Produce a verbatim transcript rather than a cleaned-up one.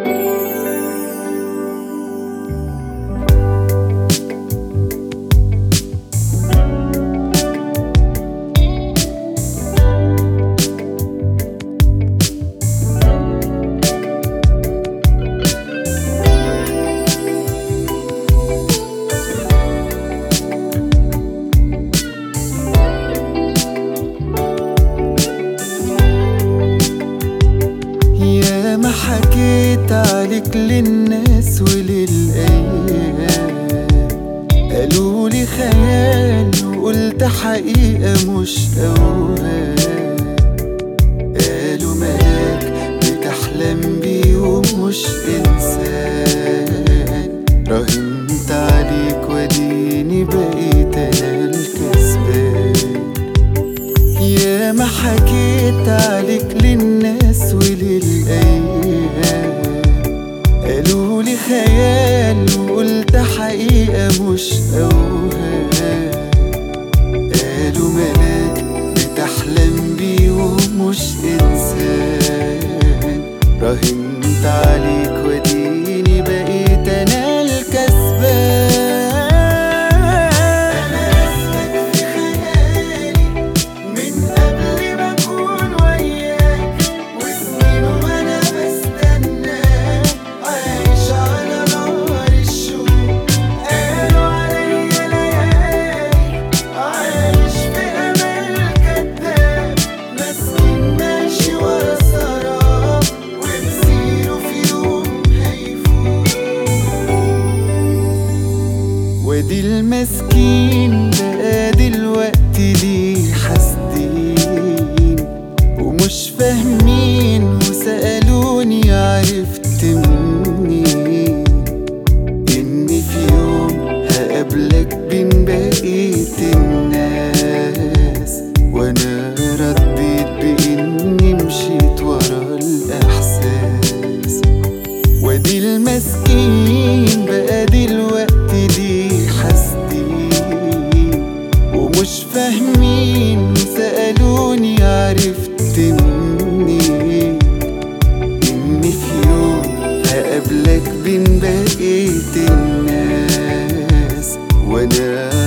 ما حكيت عليك للناس وللأيام، قالوا لي خيال وقلت حقيقة مش أوهام. قالوا ملاك بتحلم بيه ومش إنسان، راهنت عليك وديني بقيت أنا الكسبان. يا ما حكيت عليك للناس وللأيام، قالوا لي خيال وقلت حقيقة مش أوهام. قالوا ملاك بتحلم بيه ومش إنسان، راهنت عليك وديني بقيت أنا الكسبان. ودي المسكين بقى دلوقتي ليه حاسدين ومش فاهمين، وسألوني عرفت منين إني في يوم هقابلك بين بقية الناس. وأنا رديت بإني مشيت ورا الإحساس. ودي المسكين بقى دلوقتي ليه حاسدين ومش فاهمين، وسألوني عرفت منين إني في يوم هقابلك بين بقية الناس. وأنا